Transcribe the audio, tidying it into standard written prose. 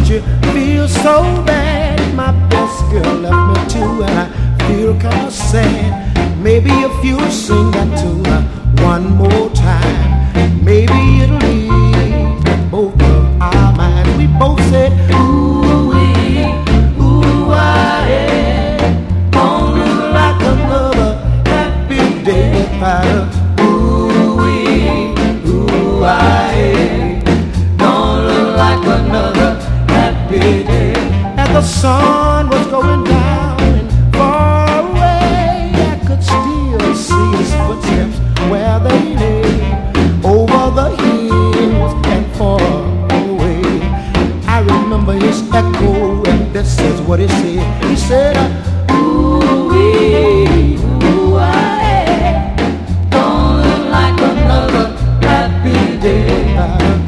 you feel so bad. My best girl left me too, and I feel kind of sad. Maybe if you sing that to her one more time, maybe it'll ease both of our minds. We both said, ooh, ooh, I don't look like another happy day without us. Ooh, ooh, I don't look like another happy day. And the sun was going down and far away, I could still see his footsteps where they lay, over the hills and far away. I remember his echo, and this is what he said. He said, ooh, ooh, I don't look like another happy day.